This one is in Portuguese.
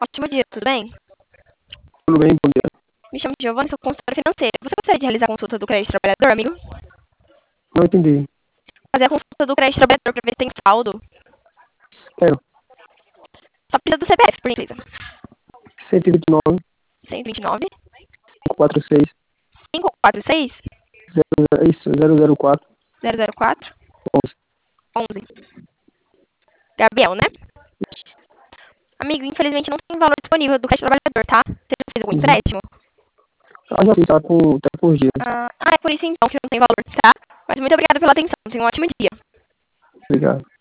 ótimo dia, tudo bem? Tudo bem, bom dia. Me chamo Giovanna, sou consultora financeira. Você gostaria de realizar a consulta do crédito trabalhador, amigo? Não entendi. Fazer a consulta do crédito trabalhador para ver se tem saldo. Quero. Só precisa do CPF, por gentileza. 129, 129 546, 546 isso, 004, 004 11. 11. Gabriel, né? Amigo, infelizmente não tem valor disponível do crédito trabalhador, tá? Você já fez algum Uhum. empréstimo? Já fiz, tá com os dias. É por isso então que não tem valor, tá? Mas muito obrigada pela atenção. Tenha um ótimo dia. Obrigado.